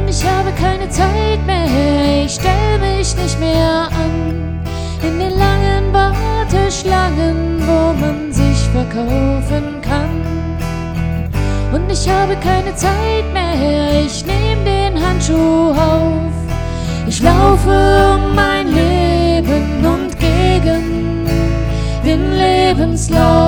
ich habe keine Zeit mehr, ich stell mich nicht mehr an in den langen Warteschlangen, wo man sich verkaufen kann. Und ich habe keine Zeit mehr, ich nehm den Handschuh auf. Ich laufe um mein Leben und gegen den Lebenslauf.